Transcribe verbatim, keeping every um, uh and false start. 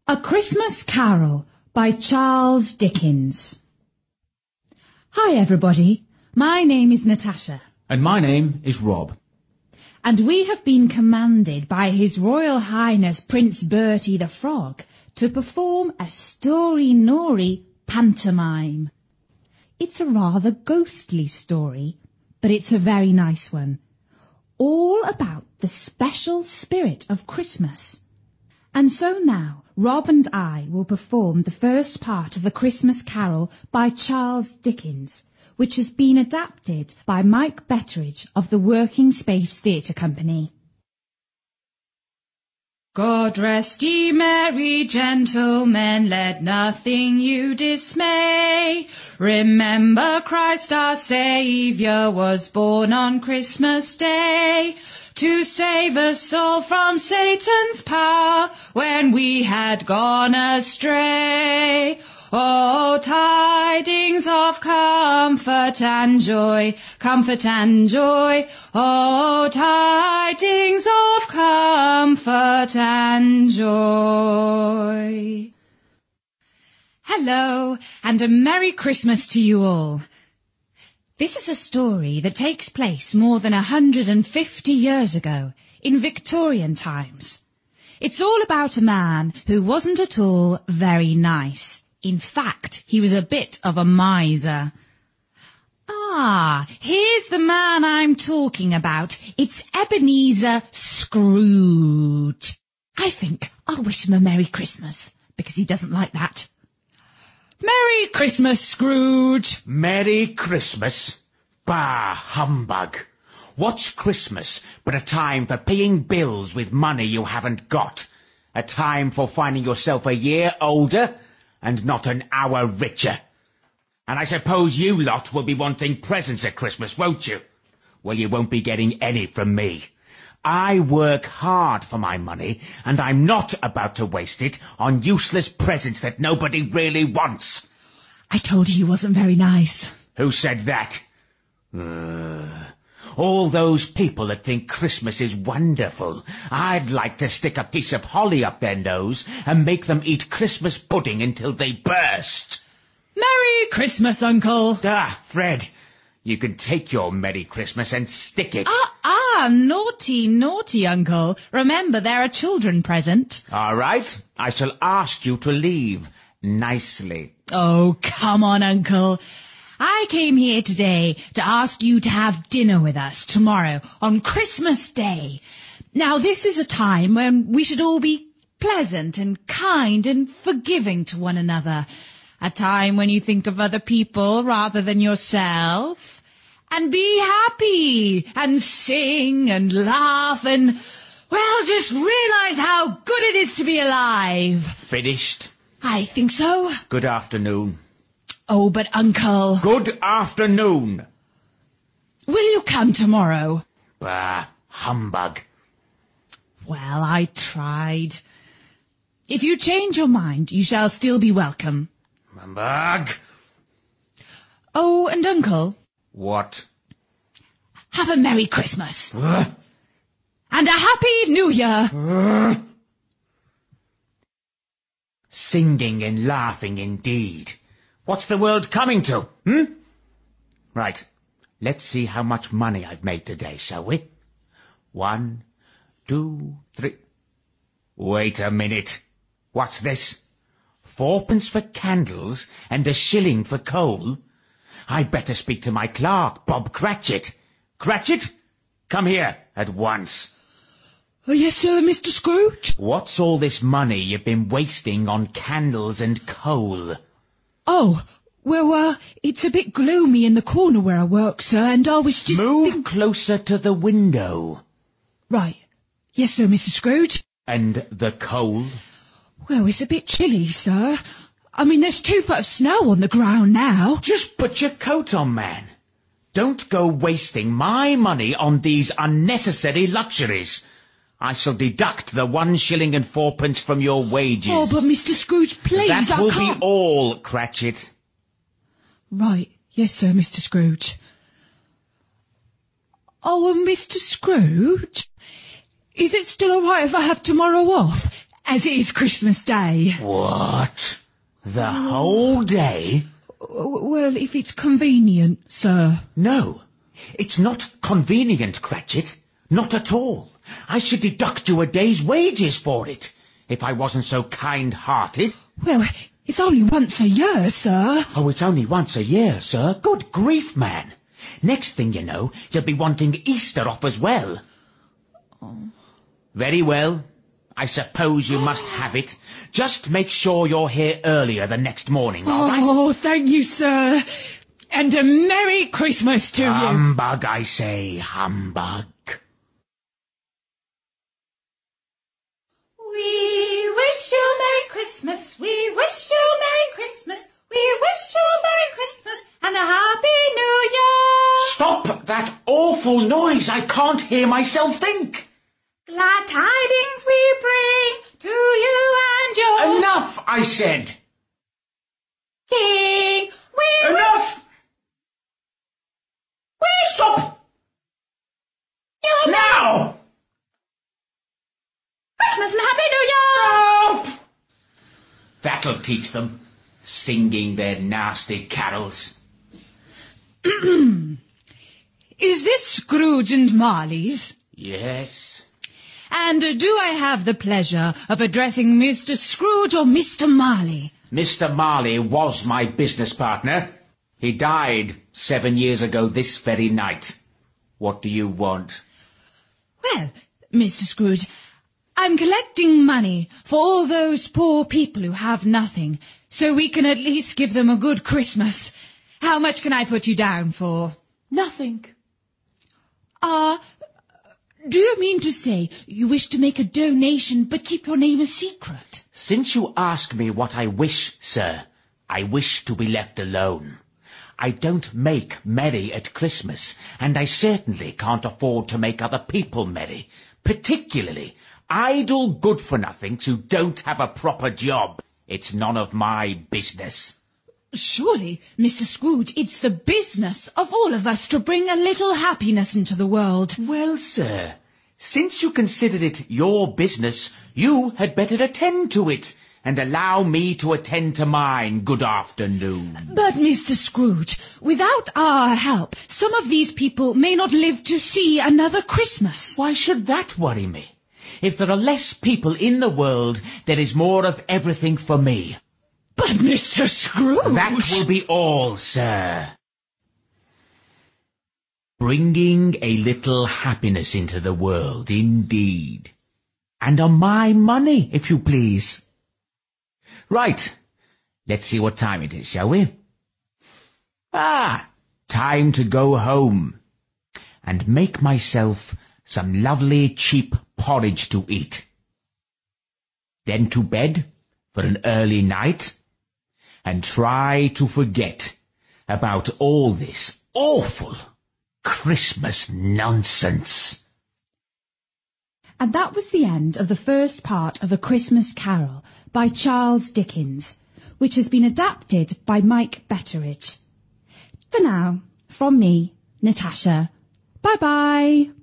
A Christmas Carol by Charles Dickens. Hi everybody, my name is Natasha. And my name is Rob. And we have been commanded by His Royal Highness Prince Bertie the Frog to perform a story-nory pantomime. It's a rather ghostly story, but it's a very nice one. All about the special spirit of Christmas. And so now, Rob and I will perform the first part of A Christmas Carol by Charles Dickens, which has been adapted by Mike Betteridge of the Working Space Theatre Company. God rest ye merry gentlemen, let nothing you dismay. Remember Christ our Saviour was born on Christmas Day, to save us all from Satan's power when we had gone astray. Oh, tidings of comfort and joy, comfort and joy. Oh, tidings of comfort and joy. Hello, and a Merry Christmas to you all. This is a story that takes place more than a hundred and fifty years ago, in Victorian times. It's all about a man who wasn't at all very nice. In fact, he was a bit of a miser. Ah, here's the man I'm talking about. It's Ebenezer Scrooge. I think I'll wish him a Merry Christmas, because he doesn't like that. Merry Christmas, Scrooge. Merry Christmas? Bah, humbug. What's Christmas but a time for paying bills with money you haven't got? A time for finding yourself a year older and not an hour richer. And I suppose you lot will be wanting presents at Christmas, won't you? Well, you won't be getting any from me. I work hard for my money, and I'm not about to waste it on useless presents that nobody really wants. I told you he wasn't very nice. Who said that? Uh, all those people that think Christmas is wonderful. I'd like to stick a piece of holly up their nose and make them eat Christmas pudding until they burst. Merry Christmas, Uncle. Ah, Fred, you can take your Merry Christmas and stick it. Ah, ah, naughty, naughty, Uncle. Remember, there are children present. All right, I shall ask you to leave nicely. Oh, come on, Uncle. I came here today to ask you to have dinner with us tomorrow on Christmas Day. Now, this is a time when we should all be pleasant and kind and forgiving to one another. A time when you think of other people rather than yourself. And be happy and sing and laugh and, well, just realise how good it is to be alive. Finished? I think so. Good afternoon. Oh, but Uncle... Good afternoon. Will you come tomorrow? Bah, humbug. Well, I tried. If you change your mind, you shall still be welcome. Humbug. Oh, and Uncle... What? Have a Merry Christmas. Uh. And a Happy New Year. Uh. Singing and laughing indeed. What's the world coming to, hmm? Right, let's see how much money I've made today, shall we? One, two, three... Wait a minute. What's this? Fourpence for candles and a shilling for coal? I'd better speak to my clerk, Bob Cratchit. Cratchit, come here at once. Oh, yes, sir, Mister Scrooge. What's all this money you've been wasting on candles and coal? Oh, well, uh, it's a bit gloomy in the corner where I work, sir, and I was just... Move think- closer to the window. Right. Yes, sir, Mister Scrooge. And the coal? Well, it's a bit chilly, sir. I mean, there's two foot of snow on the ground now. Just put your coat on, man. Don't go wasting my money on these unnecessary luxuries. I shall deduct the one shilling and fourpence from your wages. Oh, but Mister Scrooge, please, That I will can't... be all, Cratchit. Right. Yes, sir, Mister Scrooge. Oh, and Mister Scrooge, is it still all right if I have tomorrow off? as it is Christmas Day. What? The whole day? W- Well, if it's convenient, sir. No, it's not convenient, Cratchit. Not at all. I should deduct you a day's wages for it, if I wasn't so kind-hearted. Well, it's only once a year, sir. Oh, it's only once a year, sir. Good grief, man. Next thing you know, you'll be wanting Easter off as well. Oh. Very well. I suppose you must have it. Just make sure you're here earlier the next morning, all right? Oh, thank you, sir. And a Merry Christmas to you. Humbug, I say, humbug. We wish you Merry Christmas. We wish you Merry Christmas. We wish you Merry Christmas and a Happy New Year. Stop that awful noise. I can't hear myself think. Glad tidings we bring to you and your Enough, I said. King. We Enough! We Stop! you Now! Christmas and Happy New Year. Stop! That'll teach them, singing their nasty carols. Is this Scrooge and Marley's? Yes. And uh, do I have the pleasure of addressing Mister Scrooge or Mister Marley? Mister Marley was my business partner. He died seven years ago this very night. What do you want? Well, Mister Scrooge, I'm collecting money for all those poor people who have nothing, so we can at least give them a good Christmas. How much can I put you down for? Nothing. Ah, uh, do you mean to say you wish to make a donation but keep your name a secret? Since you ask me what I wish, sir, I wish to be left alone. I don't make merry at Christmas, and I certainly can't afford to make other people merry, particularly idle good-for-nothings who don't have a proper job. It's none of my business. Surely, Mister Scrooge, it's the business of all of us to bring a little happiness into the world. Well, sir, since you consider it your business, you had better attend to it, and allow me to attend to mine. Good afternoon. But, Mister Scrooge, without our help, some of these people may not live to see another Christmas. Why should that worry me? If there are less people in the world, there is more of everything for me. But, Mister Scrooge... That will be all, sir. Bringing a little happiness into the world, indeed. And on my money, if you please. Right, let's see what time it is, shall we? Ah, time to go home and make myself some lovely cheap porridge to eat. Then to bed for an early night, and try to forget about all this awful Christmas nonsense. And that was the end of the first part of A Christmas Carol by Charles Dickens, which has been adapted by Mike Betteridge. For now, from me, Natasha, bye-bye.